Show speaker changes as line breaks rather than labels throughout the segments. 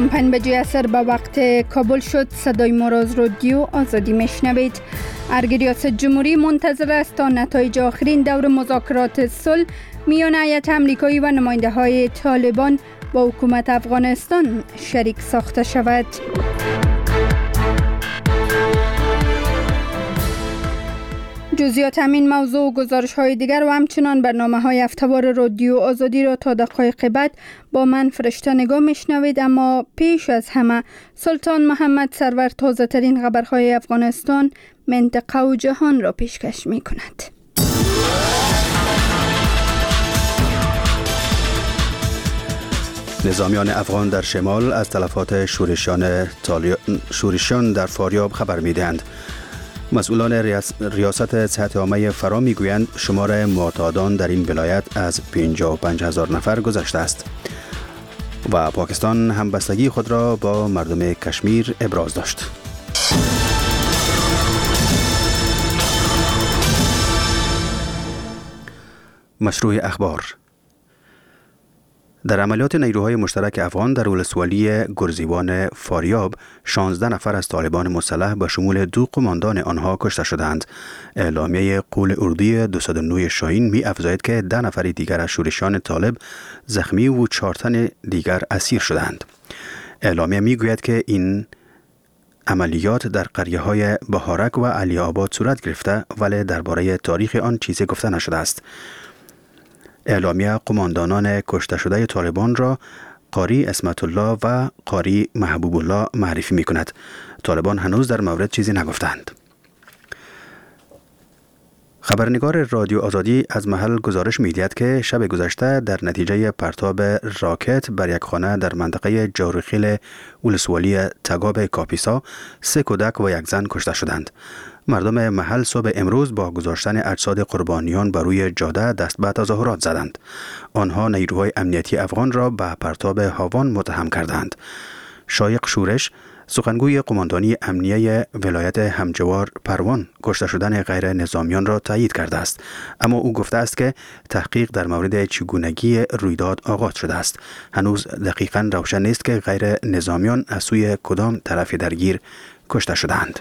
الان 5 بجه عصر به وقت کابل شد. صدای ما را از رادیو آزادی میشنوید. ارگ ریاست جمهوری منتظر است تا نتایج آخرین دور مذاکرات صلح میان هیئت امریکایی و نماینده های طالبان با حکومت افغانستان شریک ساخته شود. جزئیات همین موضوع و گزارش های دیگر و همچنان برنامه های هفته‌وار رادیو آزادی را تا دقایق بعد با من فرشته نگاه میشنوید. اما پیش از همه سلطان محمد سرور تازه ترین خبرهای افغانستان، منطقه و جهان را پیشکش می کند.
نظامیان افغان در شمال از تلفات شورشیان در فاریاب خبر می دهند. مسئولان ریاست صحت عامه فرا میگویند شمار معتادان در این ولایت از 55,000 نفر گذشته است و پاکستان همبستگی خود را با مردم کشمیر ابراز داشت. مشروع اخبار. در عملیات نیروهای مشترک افغان در ولسوالی گرزیوان فاریاب 16 نفر از طالبان مسلح به شمول 2 قماندان آنها کشته شدند. اعلامیه قول اردوی 209 شاهین می افزاید که 10 نفر دیگر از شورشیان طالب زخمی و 4 تن دیگر اسیر شدند. اعلامیه می گوید که این عملیات در قریه های بهارک و علی آباد صورت گرفته ولی درباره تاریخ آن چیزی گفته نشده است. اعلامیه قماندانان کشته شده طالبان را قاری اسمت الله و قاری محبوب الله معرفی می کند. طالبان هنوز در مورد چیزی نگفتند. خبرنگار رادیو آزادی از محل گزارش می دهد که شب گذشته در نتیجه پرتاب راکت بر یک خانه در منطقه جارخیل ولسوالی تگاب کاپیسا 3 کودک و 1 زن کشته شدند. مردم محل صبح امروز با گذاشتن اجساد قربانیان بر روی جاده دست به تظاهرات زدند. آنها نیروهای امنیتی افغان را به پرتاب هاوان متهم کردند. شایق شورش، سخنگوی قماندانی امنیه ولایت همجوار پروان، کشته شدن غیر نظامیان را تایید کرده است، اما او گفته است که تحقیق در مورد چگونگی رویداد آغاز شده است. هنوز دقیقاً روشن نیست که غیر نظامیان از سوی کدام طرف درگیر کشته شدند.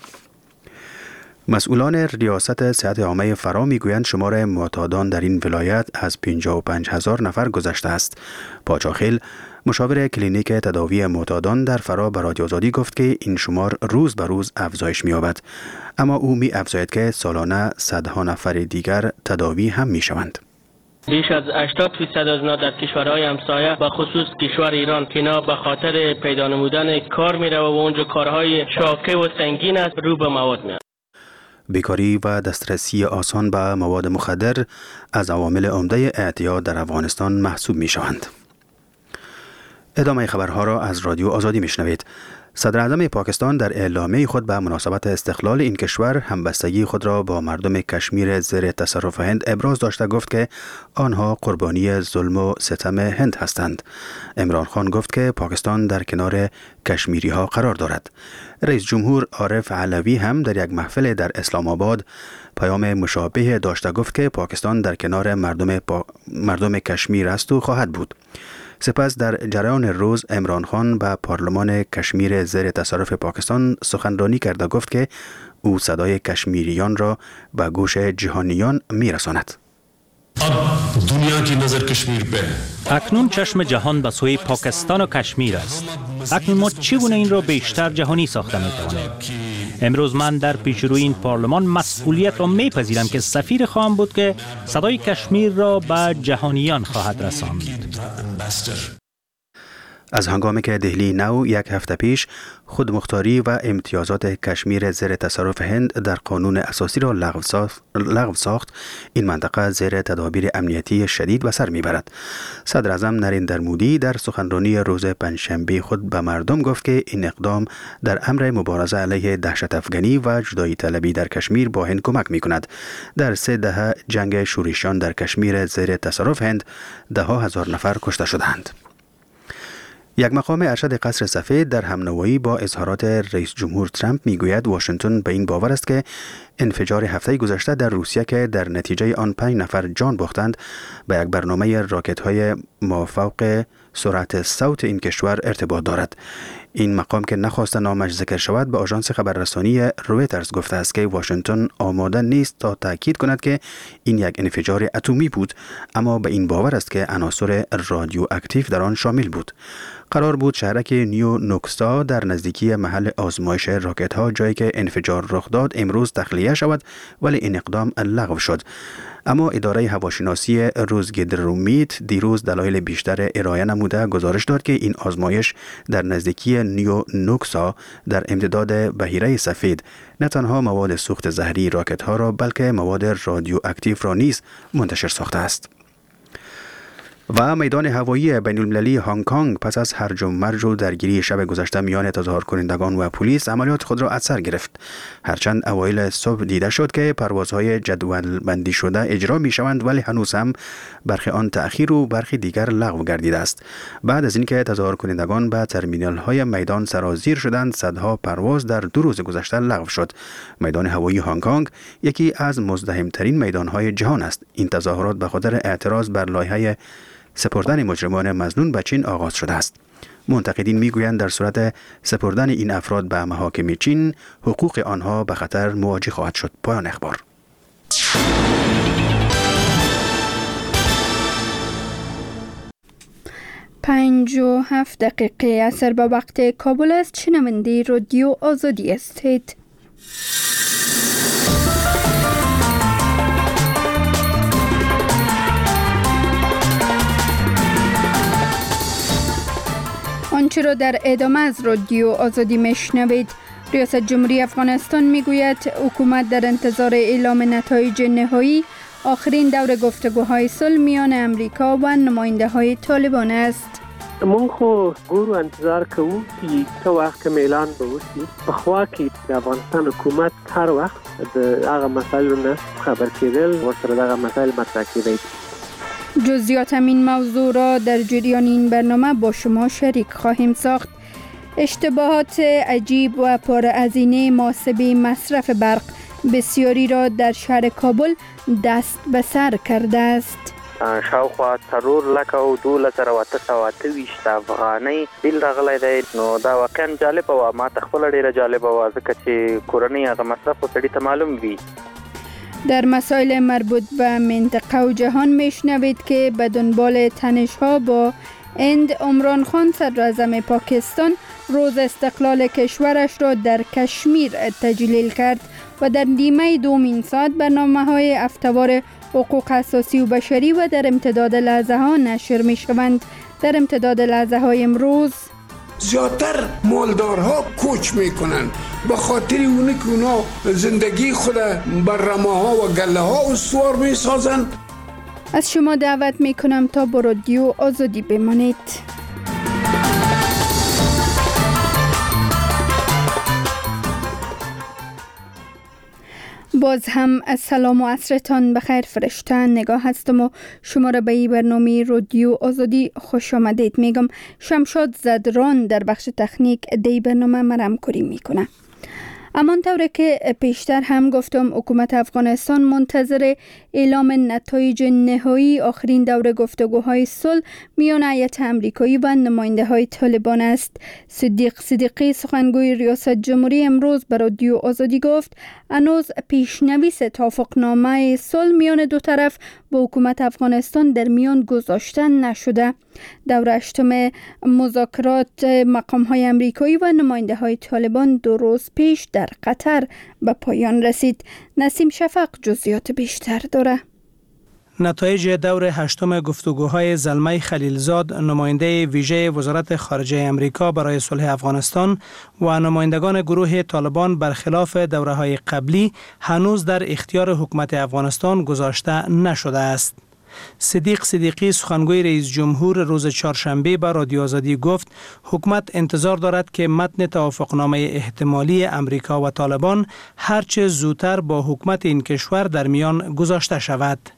مسئولان ریاست صحت عامه فرا میگویند شمار معتادان در این ولایت از 55,000 نفر گذشته است. پاچاخیل، مشاور کلینیک تداوی معتادان در فرا به رادیو آزادی گفت که این شمار روز به روز افزایش می‌یابد، اما او می‌افزاید که سالانه صدها نفر دیگر تداوی هم می‌شوند.
بیش از 80% از اینا در کشورهای همسایه و خصوص کشور ایران که اینا به خاطر پیدا نمودن کار میره و اونجا کارهای شاقه و سنگین است رو به مواد میاد.
بیکاری و دسترسی آسان به مواد مخدر از عوامل عمده اعتیاد در افغانستان محسوب می شوند. ادامه خبرها را از رادیو آزادی می شنوید. صدر اعظم پاکستان در اعلامیه خود به مناسبت استقلال این کشور همبستگی خود را با مردم کشمیر زیر تصرف هند ابراز داشته گفت که آنها قربانی ظلم و ستم هند هستند. عمران خان گفت که پاکستان در کنار کشمیری ها قرار دارد. رئیس جمهور عارف علوی هم در یک محفل در اسلام آباد پیام مشابه داشته گفت که پاکستان در کنار مردم کشمیر است و خواهد بود. سپس در جریان روز عمران خان به پارلمان کشمیر زیر تصرف پاکستان سخنرانی کرده گفت که او صدای کشمیریان را به گوش جهانیان میرساند.
دنیا کی نظر کشمیر به
اکنون چشم جهان به سوی پاکستان و کشمیر است. اکنون ما چگونه این را بیشتر جهانی ساخته می‌توانیم؟ امروز من در پیشروی این پارلمان مسئولیت را میپذیرم که سفیر خواهم بود که صدای کشمیر را به جهانیان خواهد رساند.
از هنگامی که دهلی نو یک هفته پیش خودمختاری و امتیازات کشمیر زیر تصرف هند در قانون اساسی را لغو ساخت، این منطقه زیر تدابیر امنیتی شدید به سر میبرد. صدر اعظم نریندر مودی در سخنرانی روز پنجشنبه خود به مردم گفت که این اقدام در امر مبارزه علیه دهشت افغانی و جدایی طلبی در کشمیر با هند کمک میکند. در 3 دهه جنگ شورشیان در کشمیر زیر تصرف هند 10,000 نفر کشته شدند. یک مقام ارشد قصر سفید در همنوایی با اظهارات رئیس جمهور ترامپ میگوید واشنگتن به این باور است که انفجار هفته گذشته در روسیه که در نتیجه آن 5 نفر جان باختند به یک برنامه راکت‌های مافوق سرعت صوت این کشور ارتباط دارد. این مقام که نخواست نامش ذکر شود به آژانس خبررسانی رویترز گفته است که واشنگتن آماده نیست تا تاکید کند که این یک انفجار اتمی بود، اما به این باور است که عناصر رادیواکتیو در آن شامل بود. قرار بود شهرک نیو نوکستا در نزدیکی محل آزمایش راکت ها جایی که انفجار رخ داد امروز تخلیه شود، ولی این اقدام لغو شد. اما اداره هواشناسی روزگدرومیت دیروز دلایل بیشتر ارائه نموده گزارش داد که این آزمایش در نزدیکی نیو نوکسا در امتداد بحیره سفید نه تنها مواد سوخت زهری راکت ها را بلکه مواد رادیواکتیو را نیز منتشر ساخته است. و میدان هوایی بین المللی هنگ کنگ پس از هرج و مرج و درگیری شب گذشته میان تظاهر کنندگان و پلیس عملیات خود را از سر گرفت. هرچند اوایل صبح دیده شد که پروازهای جدول بندی شده اجرا می شوند، ولی هنوز هم برخی آن تأخیر و برخی دیگر لغو گردیده است. بعد از اینکه تظاهر کنندگان به ترمینال های میدان سرازیر شدند، صدها پرواز در 2 روز گذشته لغو شد. میدان هوایی هنگ کنگ یکی از مزدحم‌ترین میدان‌های جهان است. این تظاهرات به خاطر اعتراض بر لایحه سپردن مجرمان مظنون به چین آغاز شده است. منتقدین میگویند در صورت سپردن این افراد به محاکم چین، حقوق آنها به خطر مواجه خواهد شد. پایان اخبار.
57 دقیقه اثر به وقت کابل است. شنونده رادیو آزادی هستید. آنچه را در ادامه از رادیو آزادی میشنوید. ریاست جمهوری افغانستان میگوید حکومت در انتظار اعلام نتایج نهایی آخرین دور گفتگوهای صلح میان امریکا و نماینده های طالبان است.
مونږ خو ګورو انتظار کوو چې څه وخت اعلان به وشي. په خوا کې د افغانستان حکومت هر وخت د هغه مسایلو نه خبر کېدل ورسره دغه مسایل مطرح کېدی.
جزئیات این موضوع را در جریان این برنامه با شما شریک خواهیم ساخت. اشتباهات عجیب و پرهزینه محاسب مصرف برق بسیاری را در شهر کابل دست به سر کرده است.
شاوخوا 3,12,828 افغانۍ بیل راغلی دی. نو دا واقعا جالب و ما ته خپله ډېره جالبه وه ځکه چې کورنۍ هغه مصرف خو سړي ته معلوم وي.
در مسائل مربوط به منطقه و جهان میشنوید که به دنبال تنش‌ها با هند، عمران خان صدراعظم پاکستان روز استقلال کشورش را در کشمیر تجلیل کرد و در نیمه دومین ساعت برنامه‌های هفته‌وار حقوق اساسی و بشری و در امتداد لحظه ها نشر می شوند. در امتداد لحظه های امروز
زیادتر مالدارها کوچ میکنن به خاطر اونه که اونا زندگی خود بر رماها و گله ها استوار میسازن.
از شما دعوت میکنم تا با رادیو آزادی بمانید. باز هم سلام و عصرتان بخیر. فرشته نگاه هستم و شما را به این برنامه رادیو آزادی خوش آمدید میگم. شمشاد زدران در بخش تکنیک دی برنامه مرم کاری میکنه. اما طوری که پیشتر هم گفتم حکومت افغانستان منتظر اعلام نتایج نهایی آخرین دور گفتگوهای صلح میان هیئت امریکایی و نماینده های طالبان است. صدیق صدیقی سخنگوی ریاست جمهوری امروز به رادیو آزادی گفت هنوز پیشنویس توافقنامه صلح میان دو طرف با حکومت افغانستان در میان گذاشته نشده. دور هشتم مذاکرات مقام های امریکایی و نماینده های طالبان 2 روز پیش در قطر به پایان رسید. نسیم شفق جزئیات بیشتر داره.
نتایج دور هشتم گفتگوهای زلمه خلیلزاد نماینده ویژه وزارت خارجه امریکا برای صلح افغانستان و نمایندگان گروه طالبان برخلاف دوره‌های قبلی هنوز در اختیار حکومت افغانستان گذاشته نشده است. صدیق صدیقی سخنگوی رئیس جمهور روز چهارشنبه به رادیو آزادی گفت حکومت انتظار دارد که متن توافقنامه احتمالی امریکا و طالبان هرچه زودتر با حکومت این کشور در میان گذاشته شود.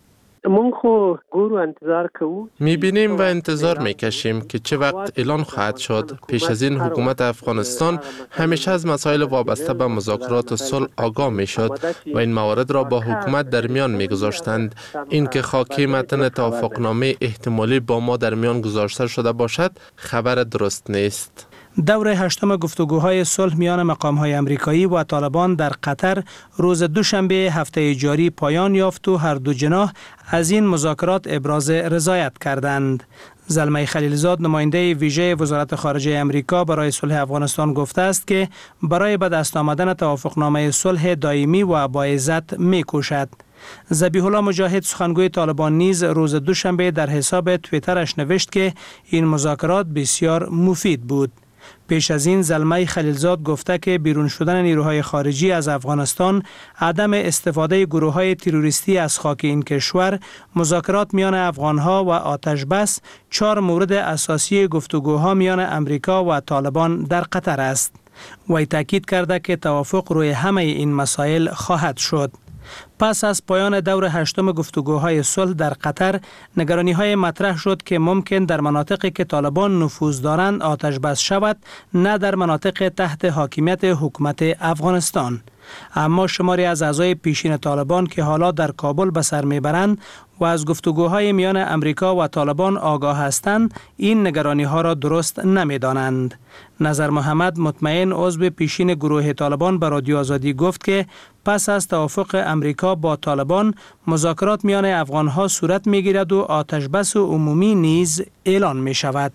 من خو گورو انتظار کوو
میبینیم و انتظار میکشیم که چه وقت اعلان خواهد شد. پیش از این حکومت افغانستان همیشه از مسائل وابسته به مذاکرات صلح آگاه میشد و این موارد را با حکومت در میان میگذاشتند. اینکه خاکی متن توافقنامه احتمالی با ما در میان گذاشته شده باشد خبر درست نیست.
دور هشتم گفتگوهای صلح میان مقام‌های امریکایی و طالبان در قطر روز دوشنبه هفته جاری پایان یافت و هر دو جناح از این مذاکرات ابراز رضایت کردند. زلمه خلیلزاد نماینده ویژه وزارت خارجه امریکا برای صلح افغانستان گفته است که برای به دست آمدن توافقنامه صلح دائمی و با عزت می‌کوشد. ذبیح الله مجاهد سخنگوی طالبان نیز روز دوشنبه در حساب توییترش نوشت که این مذاکرات بسیار مفید بود. پیش از این زلمه خلیلزاد گفته که بیرون شدن نیروهای خارجی از افغانستان، عدم استفاده گروه‌های تروریستی از خاک این کشور، مذاکرات میان افغان‌ها و آتش بس 4 مورد اساسی گفتگوها میان امریکا و طالبان در قطر است. وی تاکید کرده که توافق روی همه این مسائل خواهد شد. پس از پایان دور هشتم گفتگوهای صلح در قطر، نگرانی‌های مطرح شد که ممکن در مناطقی که طالبان نفوذ دارند آتش بس شود، نه در مناطق تحت حاکمیت حکومت افغانستان. اما شماری از اعضای پیشین طالبان که حالا در کابل به سر میبرند و از گفتگوهای میان امریکا و طالبان آگاه هستند، این نگرانی‌ها را درست نمی‌دانند. نظر محمد مطمئن عضو پیشین گروه طالبان به رادیو آزادی گفت که پس از توافق امریکا با طالبان، مذاکرات میان افغان‌ها صورت می‌گیرد و آتش بس عمومی نیز اعلان می‌شود.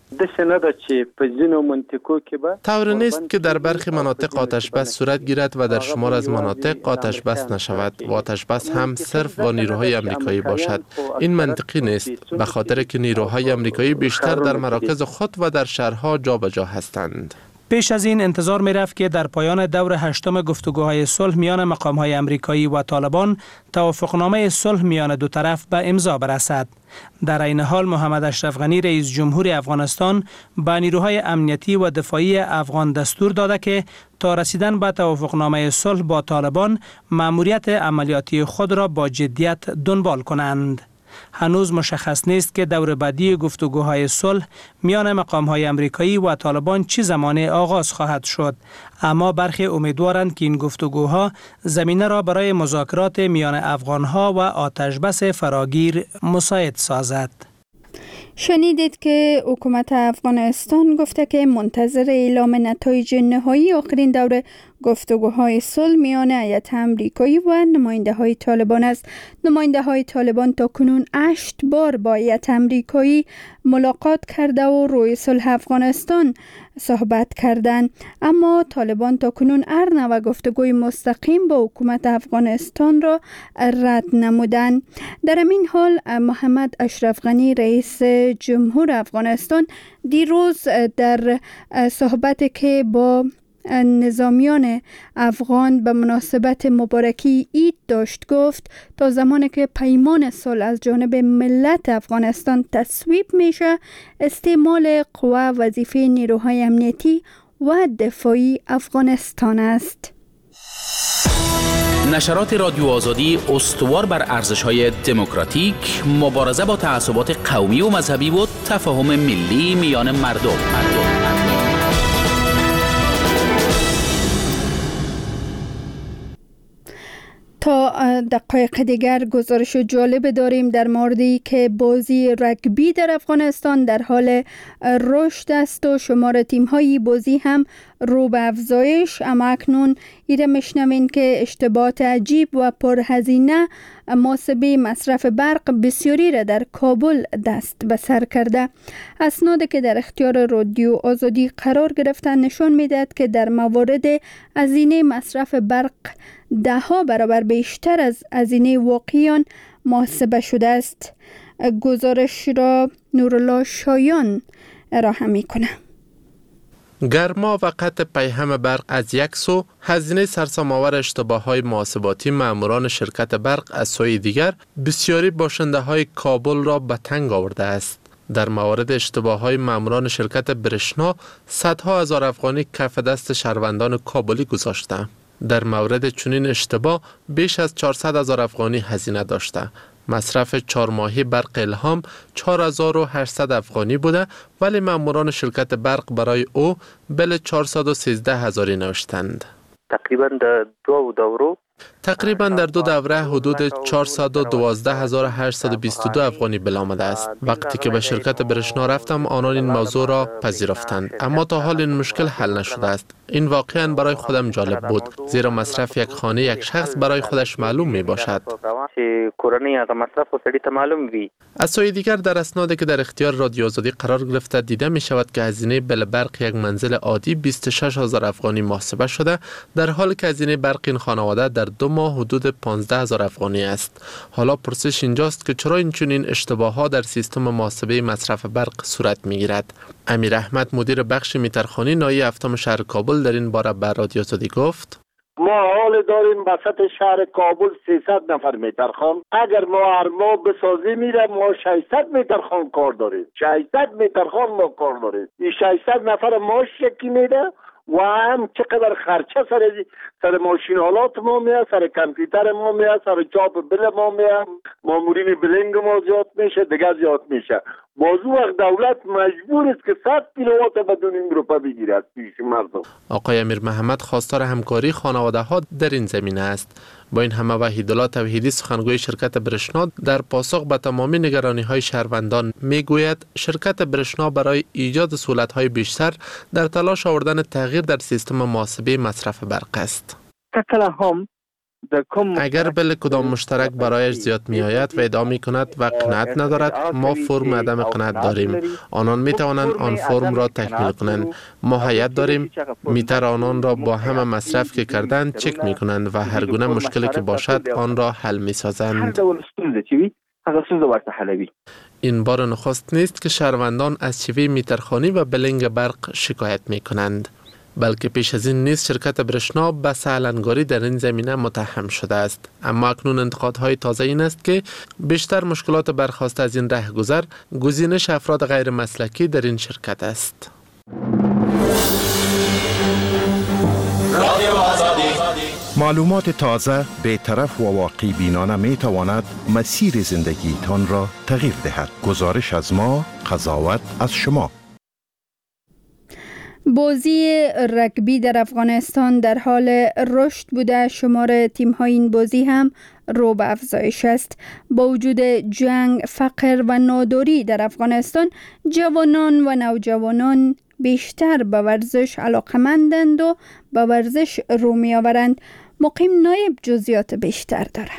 طور نیست که در برخی مناطق آتش بس صورت گیرد و در شمار از مناطق آتش بس نشود و آتش بس هم صرف با نیروهای امریکایی باشد. این منطقی نیست، به خاطر که نیروهای امریکایی بیشتر در مراکز خود و در شهرها جابجا هستند.
پیش از این انتظار می رفت که در پایان دور هشتم گفتگوهای صلح میان مقام‌های امریکایی و طالبان توافقنامه صلح میان دو طرف به امضا برسد. در این حال محمد اشرف غنی رئیس جمهور افغانستان به نیروهای امنیتی و دفاعی افغان دستور داده که تا رسیدن به توافقنامه صلح با طالبان مأموریت عملیاتی خود را با جدیت دنبال کنند. هنوز مشخص نیست که دور بعدی گفتگوهای صلح میان مقام‌های امریکایی و طالبان چه زمانی آغاز خواهد شد، اما برخی امیدوارند که این گفتگوها زمینه را برای مذاکرات میان افغان‌ها و آتش بس فراگیر مساعد سازد.
شنیدید که حکومت افغانستان گفته که منتظر اعلام نتایج نهایی آخرین دور گفتگوهای صلح میان هیئت امریکایی و نماینده های طالبان است. نماینده های طالبان تا کنون 8 بار با هیئت امریکایی ملاقات کرده و روی صلح افغانستان صحبت کردند، اما طالبان تا کنون هر نوع گفتگوی مستقیم با حکومت افغانستان را رد نمودند. در این حال محمد اشرف غنی رئیس جمهور افغانستان دیروز در صحبتی که با نظامیان افغان به مناسبت مبارکی عید داشت گفت تا زمانی که پیمان صلح از جانب ملت افغانستان تصویب میشه، استعمال قوا وظیفه نیروهای امنیتی و دفاعی افغانستان است.
نشرات رادیو آزادی استوار بر ارزش‌های دموکراتیک، مبارزه با تعصبات قومی و مذهبی و تفاهم ملی میان مردم.
تا دقایق دیگر گزارش جالب داریم در موردی که بازی رگبی در افغانستان در حال رشد است و شمار تیم‌های بازی هم رو به افزایش. اما اکنون ایره میشنوین که اشتباهات عجیب و پرهزینه محاسبه مصرف برق بسیاری را در کابل دست به سر کرده. اسنادی که در اختیار رادیو آزادی قرار گرفتن نشان میدهد که در موارد هزینه مصرف برق 10 برابر بیشتر از هزینه واقعی محاسبه شده است. گزارش را نورالله شایان ارائه میکنه.
گرما و قطع پیهم برق از یک سو، هزینه سرسام‌آور اشتباه‌های محاسباتی ماموران شرکت برق از سوی دیگر بسیاری باشنده‌های کابل را به تنگ آورده است. در مورد اشتباه‌های ماموران شرکت برشنا، صدها هزار افغانی کف دست شهروندان کابلی گذاشته. در مورد چنین اشتباه بیش از 400,000 افغانی هزینه داشته. مصرف 4 ماهه برق الهام 4800 افغانی بوده، ولی ماموران شرکت برق برای او بل 413,000 نوشتند. تقریبا در 2 دوره حدود 412,822 افغانی بل آمده است. وقتی که به شرکت برشنا رفتم آنان این موضوع را پذیرفتند، اما تا حال این مشکل حل نشده است. این واقعا برای خودم جالب بود، زیرا مصرف یک خانه یک شخص برای خودش معلوم می باشد. از سوی دیگر در اسنادی که در اختیار رادیو آزادی قرار گرفته دیده می شود که هزینه بل برق یک منزل عادی 26,000 افغانی محاسبه شده، در حالی که هزینه برق این خانواده در 2 ماه حدود 15,000 افغانی است. حالا پرسش اینجاست که چرا این اشتباهات در سیستم محاسبه مصرف برق صورت می گیرد؟ امیر احمد مدیر بخش میترخانی ناحیه هفتم شهر کابل در این باره به رادیو آزادی گفت:
ما حال داریم وسط شهر کابل 300 نفر میترخان. اگر ما هر ماه بسازیم میره ما 600 میترخان کار داریم. 600 میترخان ما کار داریم. این 600 نفر ما شکی میده و هم چقدر خرچه سر ماشین حالات ما میاد، سر کامپیوتر ما میاد، سر چاپ بل ما میاد، مامورین بلنگ ما زیاد میشه، دیگه زیاد میشه. بازو وقت دولت مجبور است که 100 کیلووات بدون این گروپا بگیرد پیش مردم.
آقای امیر محمد خواستار همکاری خانواده ها در این زمینه است. با این همه وحیدالله توحیدی سخنگوی شرکت برشنا در پاسخ به تمامی نگرانی های شهروندان میگوید شرکت برشنا برای ایجاد سهولت های بیشتر در تلاش آوردن تغییر در سیستم محاسبه مصرف برق است. اگر بل کدام مشترک برایش زیاد می آید و ادعا می کند و قناعت ندارد، ما فرم عدم قناعت داریم. آنان می توانند آن فرم را تکمیل کنند. ما هیئت داریم، میتر آنان را با همه مصرف که کردند چک می کنند و هر گونه مشکلی که باشد آن را حل می سازند. این بار نخست نیست که شهروندان از شیوه میترخانی و بلنگ برق شکایت می کنند، بلکه پیش از این نیز شرکت برشنا به سهلنگاری در این زمینه متهم شده است. اما اکنون انتقادهای تازه این است که بیشتر مشکلات برخاسته از این رهگذر گزینش افراد غیر مسلکی در این شرکت است.
معلومات تازه، بی‌طرف و واقعی بینانه می تواند مسیر زندگیتان را تغییر دهد. گزارش از ما، قضاوت از شما.
بازی رگبی در افغانستان در حال رشد بوده. شمار تیم‌های این بازی هم رو به افزایش است. با وجود جنگ، فقر و ناداری در افغانستان، جوانان و نوجوانان بیشتر به ورزش علاقمندند و به ورزش رو می آورند. مقیم نایب جزئیات بیشتر داره.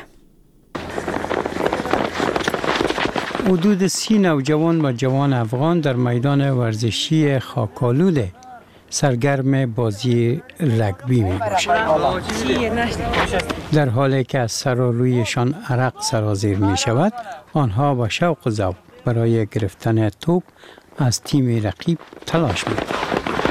حدود 30 نوجوان و جوان افغان در میدان ورزشی خاکالود سرگرم بازی رگبی می باشند. در حالی که از سر و رویشان عرق سرازیر می شود، آنها با شوق و ذوق برای گرفتن توپ از تیم رقیب تلاش می کنند.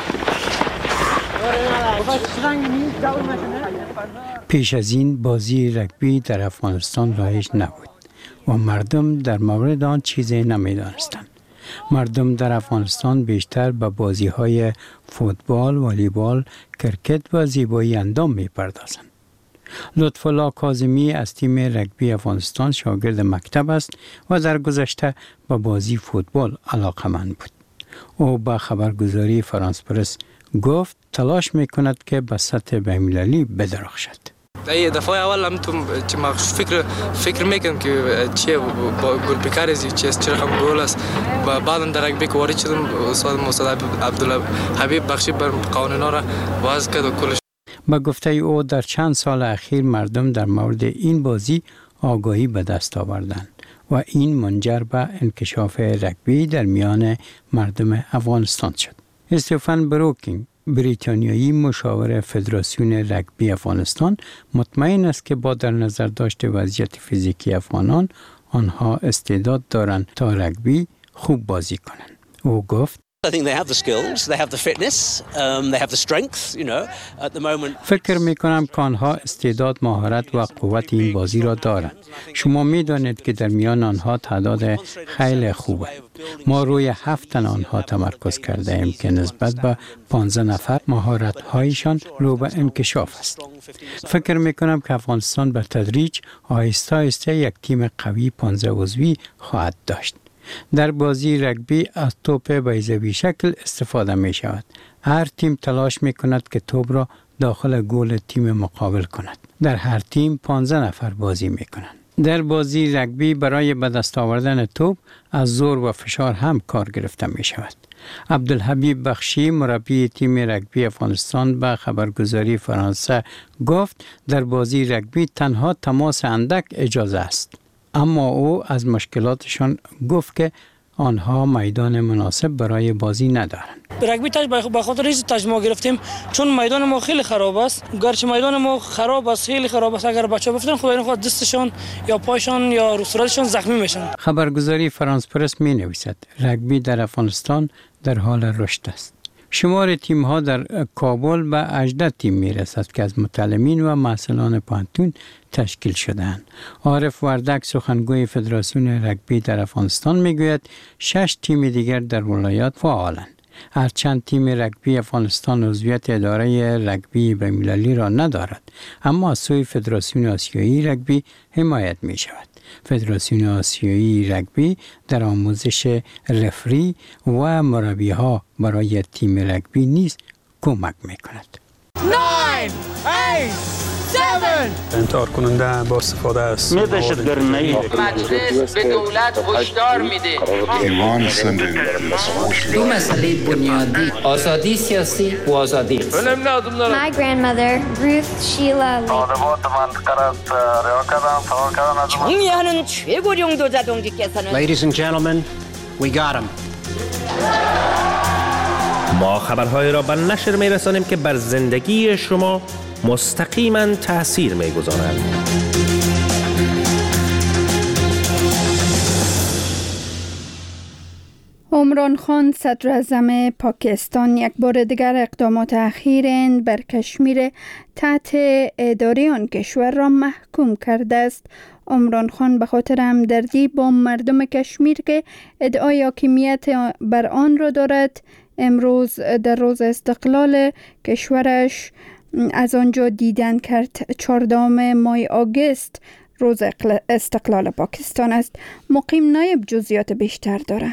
پیش از این بازی رگبی در افغانستان رایج نبود و مردم در مورد آن چیزی نمی دانستند. مردم در افغانستان بیشتر به بازی‌های فوتبال، والیبال، کرکت و زیبایی اندام می‌پردازند. لطف‌الله کاظمی از تیم رگبی افغانستان شاگرد مکتب است و در گذشته به بازی فوتبال علاقه‌مند بود. او با خبرگزاری فرانس پرس گفت تلاش می‌کند که به سطح بین‌المللی بدرخشد.
دفعه اول هم تو ما فکر میکنم که چه گل بکارزی چه رقم گل است و بعدم در رگبی وارد شدم. استاد عبدالله حبیب بخشی بر قوانینا را وضع کرد و کلش.
با گفته او در چند سال اخیر مردم در مورد این بازی آگاهی به دست آوردند و این منجر به انکشاف رگبی در میان مردم افغانستان شد. استفان بروکینگ بریتانیایی مشاور فدراسیون رگبی افغانستان مطمئن است که با در نظر داشت وضعیت فیزیکی افغانان آنها استعداد دارند تا رگبی خوب بازی کنند. او گفت فکر می کنم که آنها استعداد، مهارت و قوت این بازی را دارند. شما می دانید که در میان آنها تعداد خیلی خوب است. ما روی 7 تن آنها تمرکز کرده ایم که نسبت به 15 نفر مهارت هایشان رو به انکشاف است. فکر می کنم که افغانستان به تدریج آهسته آهسته یک تیم قوی 15 عضوی خواهد داشت. در بازی رگبی از توپ بیضوی شکل استفاده می شود. هر تیم تلاش می کند که توپ را داخل گل تیم مقابل کند. در هر تیم 15 نفر بازی می کنند. در بازی رگبی برای به دست آوردن توپ از زور و فشار هم کار گرفته می شود. عبدالحبیب بخشی مربی تیم رگبی افغانستان به خبرگزاری فرانسه گفت در بازی رگبی تنها تماس اندک اجازه است. اما او از مشکلاتشان گفت که آنها میدان مناسب برای بازی ندارند.
رگبی به خاطر این تجمع گرفتیم چون میدان ما خیلی خراب است. گرچه میدان ما خراب است، خیلی خراب است، اگر بچه‌ها بفتن خود دستشان یا پایشان یا صورتشان زخمی میشن. خبرگزاری فرانس پرس می نویسد رگبی در افغانستان در حال رشد است. شمار تیم ها در کابل به 18 تیم می رسد که از متعلمین و محصلان پانتون تشکیل شده‌اند. عارف وردک سخنگوی فدراسیون رگبی در افغانستان می گوید 6 تیم دیگر در ولایات فعالند. هرچند تیم رگبی افغانستان عضویت اداره رگبی بین‌المللی را ندارد، اما از سوی فدراسیون آسیایی رگبی حمایت می شود. فدراسیون آسیایی رگبی در آموزش رفری و مربی ها برای تیم رگبی نیز کمک می کند.
9 8 7
انتحار کننده با استفاده از
دهشتگری مجلس به دولت هشدار میده.
ایمان سندن
دو مسئله بنیادی آزادی سیاسی و آزادی
My grandmother Ruth Sheila
정의하는 최고령 도자동지께서는
Ladies and gentlemen, we got him.
ما خبرهای را به نشر می رسانیم که بر زندگی شما مستقیما تأثیر می گذارند.
عمران خان صدر اعظم پاکستان یک بار دیگر اقدامات اخیر بر کشمیر تحت اداره آن کشور را محکوم کرده است. عمران خان به خاطر همدردی با مردم کشمیر که ادعای حاکمیت بر آن را دارد، امروز در روز استقلال کشورش از آنجا دیدن کرد. 14 ماه آگوست روز استقلال پاکستان است. مقیم نایب جزئیات بیشتر دارد.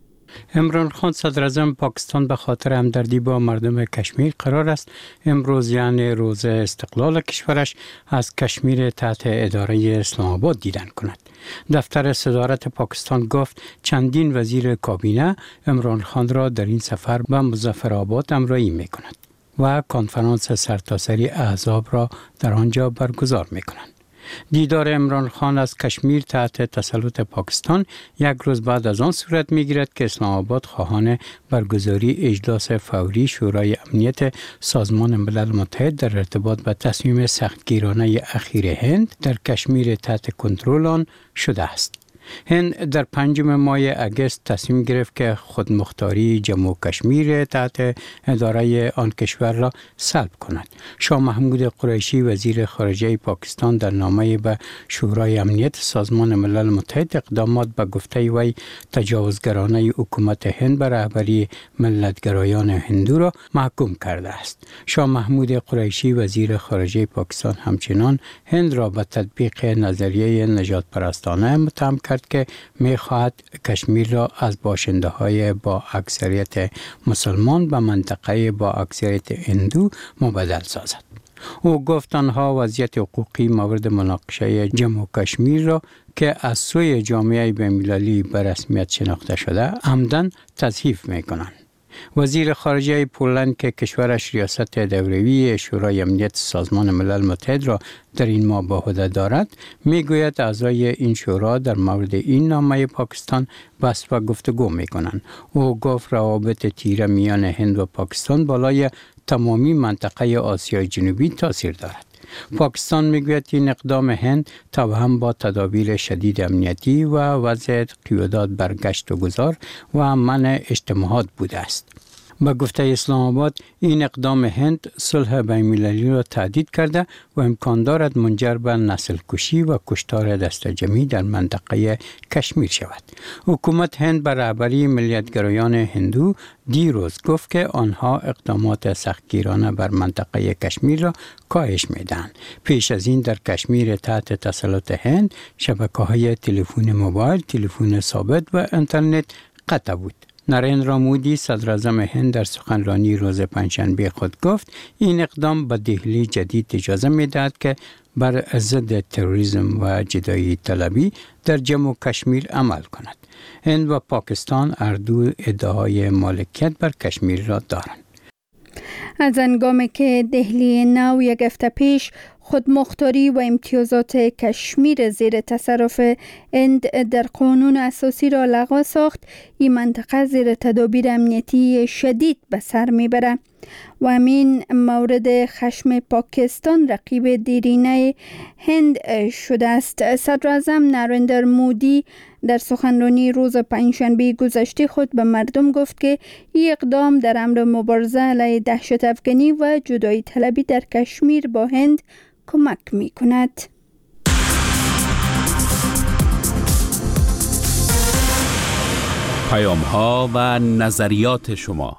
عمران خان صدر اعظم پاکستان به خاطر همدردی با مردم کشمیر قرار است امروز یعنی روز استقلال کشورش از کشمیر تحت اداره اسلام آباد دیدن کند. دفتر صدارت پاکستان گفت چندین وزیر کابینه عمران خان را در این سفر به مظفرآباد همراهی می کند و کنفرانس سرتاسری احزاب را در آنجا برگزار می کنند. دیدار عمران خان از کشمیر تحت تسلط پاکستان یک روز بعد از آن صورت می‌گیرد که اسلام آباد خواهان برگزاری اجلاس فوری شورای امنیت سازمان ملل متحد در ارتباط به تصمیم سختگیرانه اخیر هند در کشمیر تحت کنترل آن شده است. هند در 5 ماه اگست تصمیم گرفت که خودمختاری جموں و کشمیر تحت اداره آن کشور را سلب کند. شاه محمود قریشی وزیر خارجه پاکستان در نامه به شورای امنیت سازمان ملل متحد اقدامات به گفته وی تجاوزگرانه حکومت هند بر رهبری ملتگرایان هندو را محکوم کرده است. شاه محمود قریشی وزیر خارجه پاکستان همچنان هند را به تطبیق نظریه نجات پرستانه متهم کرد که می خواهد کشمیر را از باشنده های با اکثریت مسلمان به منطقه با اکثریت هندو مبدل سازد. او گفت آنها وضعیت حقوقی مورد مناقشه جموں و کشمیر را که از سوی جامعه بین‌المللی به رسمیت شناخته شده عمداً تضعیف می کنند. وزیر خارجه پولند که کشورش ریاست دوروی شورای امنیت سازمان ملل متحد را در این ماه به عهده دارد میگوید اعضای این شورا در مورد این نامه پاکستان بحث و گفتگو میکنند. او گفت روابط تیره میان هند و پاکستان بالای تمامی منطقه آسیای جنوبی تاثیر دارد. پاکستان میگوید این اقدام هند توأم با تدابیر شدید امنیتی و وضع قیودات بر گشت و گذار و منع اجتماعات بوده است. با گفته اسلام آباد این اقدام هند صلح بین‌المللی را تهدید کرده و امکان دارد منجر به نسل کشی و کشتار دست جمعی در منطقه کشمیر شود. حکومت هند به رهبری ملیت‌گرایان هندو دیروز گفت که آنها اقدامات سختگیرانه بر منطقه کشمیر را کاهش می‌دهند. پیش از این در کشمیر تحت تسلط هند شبکه‌های تلفن موبایل، تلفن ثابت و اینترنت قطع بود. نریندرا مودی صدر اعظم هند در سخنرانی روز پنجشنبه خود گفت این اقدام به دهلی جدید اجازه می‌دهد که بر ضد تروریسم و جدایی طلبی در جموں و کشمیر عمل کند. هند و پاکستان هر دو ادعای مالکیت بر کشمیر را دارند.
از هنگامی که دهلی نو یک هفته پیش خودمختاری و امتیازات کشمیر زیر تصرف هند در قانون اساسی را لغو ساخت، این منطقه زیر تدابیر امنیتی شدید به سر میبره و همین مورد خشم پاکستان رقیب دیرینه هند شده است. صدر اعظم نریندر مودی در سخنرانی روز پنجشنبه گذشته خود به مردم گفت که این اقدام در امر مبارزه علیه دهشت افغانی و جدایی طلبی در کشمیر با هند کمک می کند.
پیام‌ها و نظریات شما.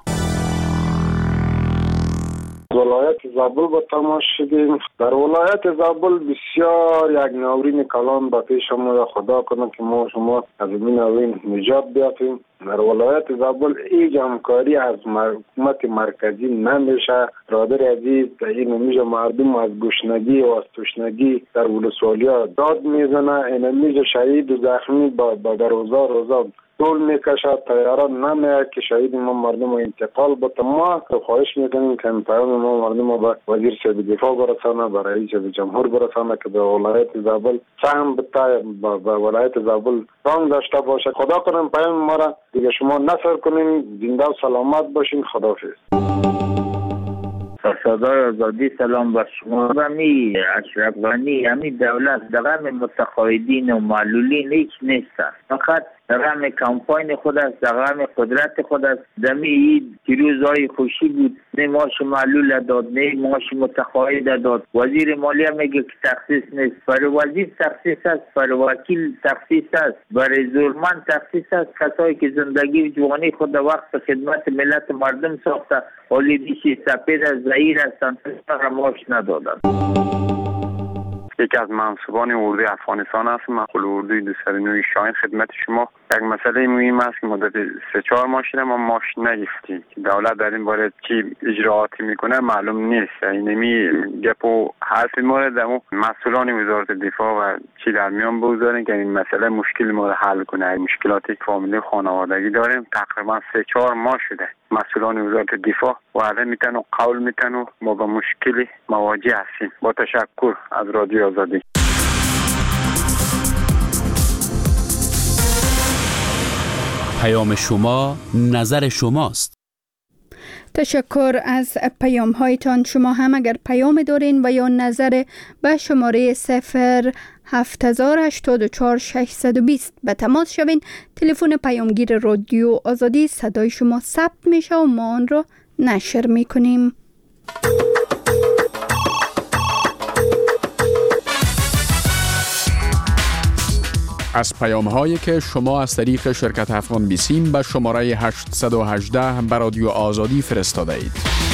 ولایت زابل با تماس شدیم. در ولایت زابل بسیار یک ناورین کلان با پیش ما، خدا کنه که ما شما از این ناورین نجات بیافیم. در ولایت زابل هیچ همکاری از حکومت مرکزی نمیشه. برادر عزیز این میشه مردم از گشنگی و از تشنگی در ولسوالیا داد میزنه. این میشه شهید و زخمی با در روزا طول میکشد. تیاران نمیاد که شهید ما مردم انتقال بده. ما خواهش میکنیم که این پیام ما مردم به وزیر صاحب دفاع برسانه، به رئیس جمهور برسانه که به ولایت زابل سهم بده، به ولایت زابل رنگ داشته باشه. خدا کنیم پیام ما را دیگه شما نصر کنیم. زنده و سلامت باشین. خداحافظ.
صدای آزادی سلام بر شما. همی اشرف غنی، همی دولت در غم متقاعدین و معلولین هیچ نیستن، فقط در غم کمپاین خود است، در غم قدرت خود است. دمی این روزهای خوشی بود، نه معاش معلول داد، نه معاش متقاعد داد. وزیر مالیه میگه که تخصیص نیست. برای وزیر تخصیص است، برای وکیل تخصیص است، برای زورمند تخصیص است. کسایی که زندگی و جوانی خود در وقت خدمت ملت مردم ساخته، حالی دیشی سپید از زهیر هستند، معاش ندادند.
یکی از منصوبان اردوی افغانستان است. مقول اردوی 209 شاهین خدمت شما. یک مسئله مهم است که مدت 3-4 ماه شده ما ماش نگرفتیم. دولت در این باره چی اجراعاتی میکنه معلوم نیست. اینمی گپ و حرف ما را در مسئولان وزارت دفاع و چی در میان بگذاریم که این مسئله مشکل ما را حل کنه. مشکلات فامیلی خانوادگی داریم. تقریبا 3-4 ماه شده مسئولان وزارت دفاع وعده میتن و قول میتن و ما با مشکل مواجه هستیم. با تشکر از رادیو آزادی.
پیام شما نظر شماست.
تشکر از پیام هایتان. شما هم اگر پیام دارین و یا نظر به شماره 07084 به تماس شوین. تلفن پیامگیر رادیو آزادی صدای شما ثبت میشه و ما آن را نشر میکنیم.
از پیام‌هایی که شما از طریق شرکت افغان بیسیم به شماره 818 به رادیو آزادی فرستاده اید.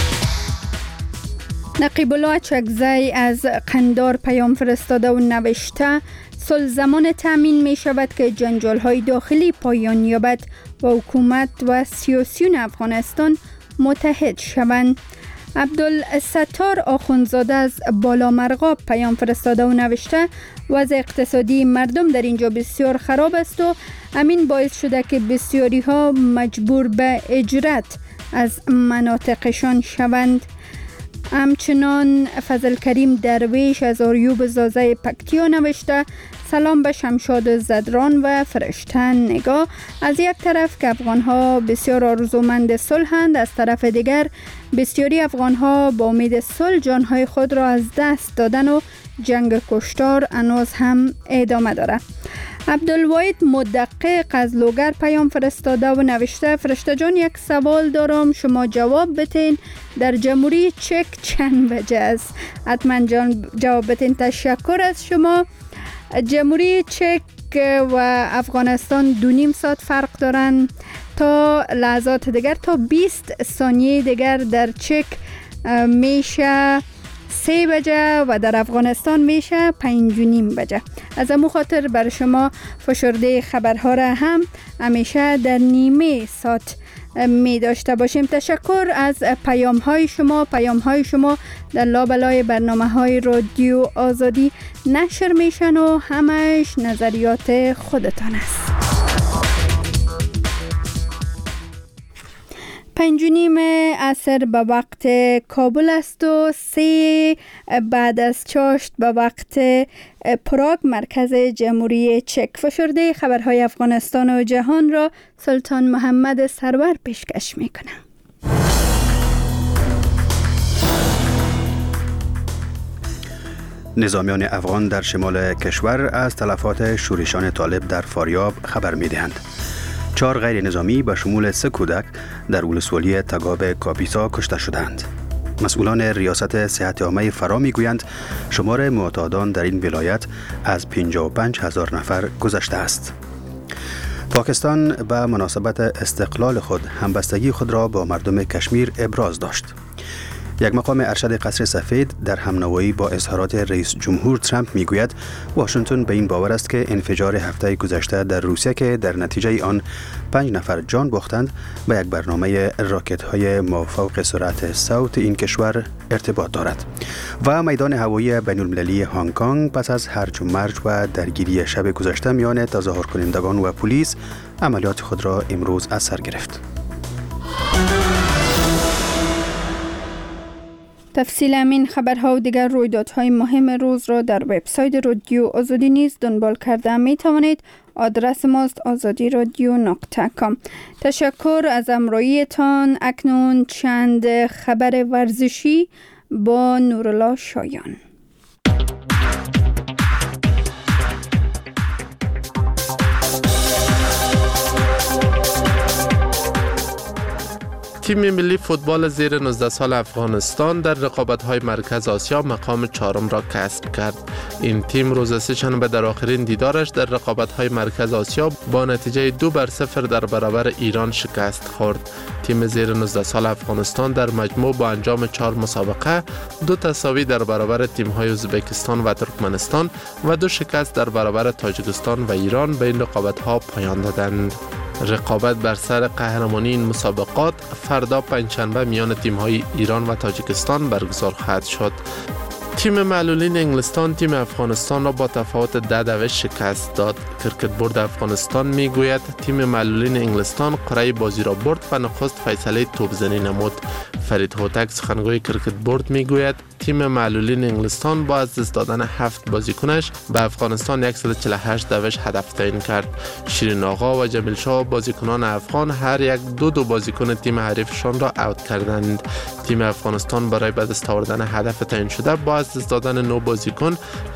نقیب الله چکزی از قندار پیام فرستاده و نوشته: صلح زمان تامین می شود که جنجال های داخلی پایان یابد و حکومت و سیاسیون افغانستان متحد شوند. عبدالستار آخوندزاده از بالامرغاب پیام فرستاده و نوشته: وضع اقتصادی مردم در اینجا بسیار خراب است و همین باعث شده که بسیاری ها مجبور به هجرت از مناطقشان شوند. همچنان فضل کریم درویش از آریوب زازه پکتیا نوشته سلام به شمشاد زدران و فرشته نگاه. از یک طرف که افغانها بسیار آرزومند صلحند، از طرف دیگر بسیاری افغانها با امید صلح جانهای خود را از دست دادن و جنگ کشتار هنوز هم ادامه داره. عبدالواحد مدقق از لوگر پیام فرستاده و نوشته فرشته جان یک سوال دارم، شما جواب بتین. در جمهوری چک چند بجه است؟ حتما جواب بتین. تشکر از شما. جمهوری چک و افغانستان 2.5 ساعت فرق دارن. تا لحظات دیگر، تا 20 ثانیه دیگر در چک میشه 3 بجه و در افغانستان میشه 5:30 بجه. از امو خاطر بر شما فشرده خبرها را هم همیشه در نیمه ساعت می داشته باشیم. تشکر از پیام های شما در لابلای برنامه های رادیو آزادی نشر میشن و همش نظریات خودتان است. 5:30 عصر به وقت کابل است و 3 بعد از چاشت به وقت پراگ مرکز جمهوری چک. فشرده خبرهای افغانستان و جهان را سلطان محمد سرور پیشکش میکنه.
نظامیان افغان در شمال کشور از تلفات شورشان طالب در فاریاب خبر میدهند. 4 غیر نظامی به شمول 3 کودک در ولسوالی تگاب کاپیسا کشته شدند. مسئولان ریاست صحت عامه فرا میگویند شمار معتادان در این ولایت از 55,000 نفر گذشته است. پاکستان به مناسبت استقلال خود همبستگی خود را با مردم کشمیر ابراز داشت. یک مقام ارشد قصر سفید در همنوایی با اظهارات رئیس جمهور ترامپ میگوید واشنگتن به این باور است که انفجار هفته گذشته در روسیه که در نتیجه آن 5 نفر جان باختند به یک برنامه راکت های مافوق سرعت صوت این کشور ارتباط دارد. و میدان هوایی بین المللی هنگ کنگ پس از هرج و مرج و درگیری شب گذشته میان تظاهر کنندگان و پلیس عملیات خود را امروز از سر گرفت.
تفصیل همین خبرها و دیگر رویدادهای مهم روز را در وبسایت رادیو آزادی نیز دنبال کرده می توانید. آدرس ماست azadiradyo.com. تشکر از همراهیتان. اکنون چند خبر ورزشی با نورالله شایان.
تیم ملی فوتبال زیر 19 سال افغانستان در رقابت‌های مرکز آسیا مقام 4 را کسب کرد. این تیم روز سه‌شنبه در آخرین دیدارش در رقابت‌های مرکز آسیا با نتیجه 2-0 در برابر ایران شکست خورد. تیم زیر 19 سال افغانستان در مجموع با انجام 4 مسابقه 2 تساوی در برابر تیم‌های ازبکستان و ترکمنستان و 2 شکست در برابر تاجیکستان و ایران به این رقابت‌ها پایان دادند. رقابت بر سر قهرمانی این مسابقات فردا پنجشنبه میان تیم‌های ایران و تاجیکستان برگزار خواهد شد. تیم معلولین انگلستان تیم افغانستان را با تفاوت 10 شکست داد. کرکت بورد افغانستان میگوید تیم معلولین انگلستان قرعه بازی را برد و نخست فیصله توپزنی نمود. فرید هوتک سخنگوی کرکت بورد میگوید تیم معلولین انگلستان با از دست دادن 7 بازیکنش به افغانستان 148 هدف تعیین کرد. شیرین آقا و جمیل شاه بازیکنان افغان هر یک 2 بازیکن تیم حریفشان را اوت کردند. تیم افغانستان برای به دست آوردن هدف تعیین شده با از دست دادن 9 بازیکن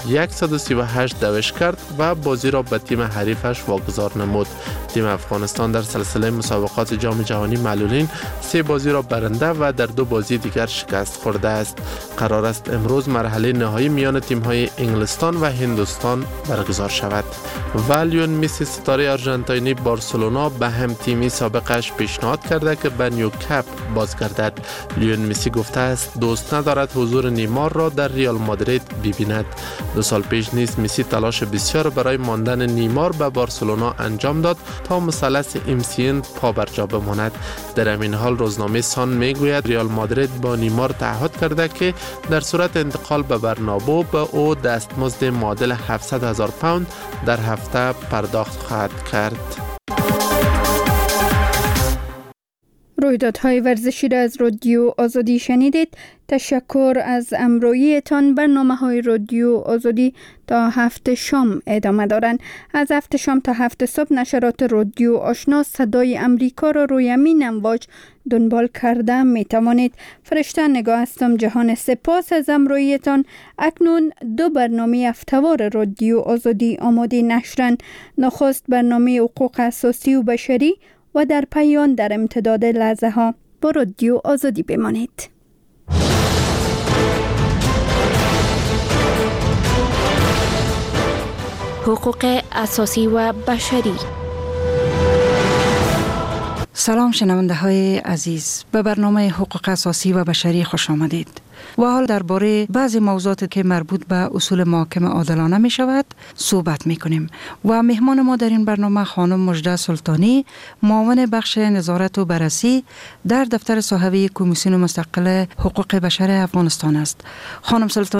138 دوش کرد و بازی را به تیم حریفش واگذار نمود. تیم افغانستان در سلسله مسابقات جام جهانی معلولین 3 بازی را برنده و در 2 بازی دیگر شکست خورده است. قرار است امروز مرحله نهایی میان تیم‌های انگلستان و هندوستان برگزار شود. و لیون مسی ستاره آرژانتینی بارسلونا به هم تیمی سابقش پیشنهاد کرده که به نیوکپ بازگردد. لیون مسی گفته است دوست ندارد حضور نیمار را در ریال مادرید ببیند. 2 سال پیش نیز مسی تلاش بسیار برای ماندن نیمار به بارسلونا انجام داد تا مثلث MCN پا بر جا بماند. در همین حال روزنامه سان میگوید ریال مادرید با نیمار تعهد کرده که در صورت انتقال به برنابو به او دستمزد معادل 700,000 پوند در هفته پرداخت خواهد کرد.
رویدادهای ورزشی را از رادیو آزادی شنیدید. تشکر از همراهیتان. برنامه‌های رادیو آزادی تا 7 شام ادامه دارند. از 7 شام تا 7 صبح نشرات رادیو آشنا صدای امریکا را روی همین امواج دنبال کرده می توانید. فرشته نگاه هستم جهان. سپاس از همراهیتان. اکنون 2 برنامه هفته‌وار رادیو آزادی آماده نشرند. نخست برنامه حقوق اساسی و بشری و در پایان در امتداد لحظه ها با رادیو آزادی بمانید.
حقوق اساسی و بشری.
سلام شنونده های عزیز، به برنامه حقوق اساسی و بشری خوش آمدید. و حال درباره بعضی موضوعات که مربوط به اصول محاکمه عادلانه می شود صحبت می کنیم و مهمان ما در این برنامه خانم مژده سلطانی، معاون بخش نظارت و بررسی در دفتر صاحبه کمیسیون مستقل حقوق بشر افغانستان است. خانم سلطانی